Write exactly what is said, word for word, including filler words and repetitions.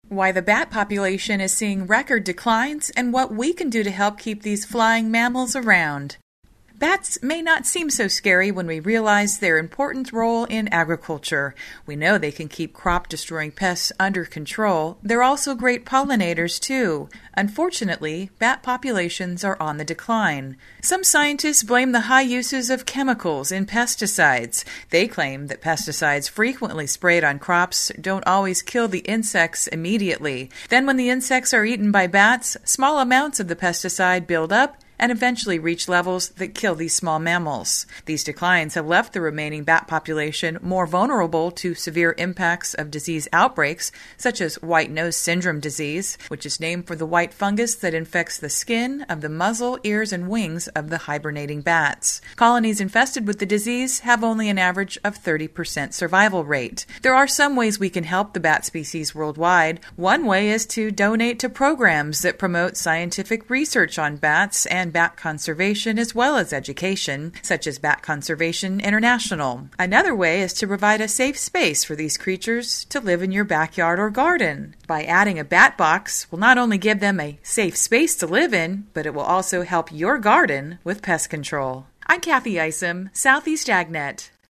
Why the bat population is seeing record declines, and what we can do to help keep these flying mammals around. Bats may not seem so scary when we realize their important role in agriculture. We know they can keep crop-destroying pests under control. They're also great pollinators, too. Unfortunately, bat populations are on the decline. Some scientists blame the high uses of chemicals in pesticides. They claim that pesticides frequently sprayed on crops don't always kill the insects immediately. Then when the insects are eaten by bats, small amounts of the pesticide build up and eventually reach levels that kill these small mammals. These declines have left the remaining bat population more vulnerable to severe impacts of disease outbreaks, such as white nose syndrome disease, which is named for the white fungus that infects the skin of the muzzle, ears, and wings of the hibernating bats. Colonies infested with the disease have only an average of thirty percent survival rate. There are some ways we can help the bat species worldwide. One way is to donate to programs that promote scientific research on bats and bat conservation as well as education, such as Bat Conservation International. Another way is to provide a safe space for these creatures to live in your backyard or garden. By adding a bat box, will not only give them a safe space to live in, but it will also help your garden with pest control. I'm Kathy Isom, Southeast AgNet.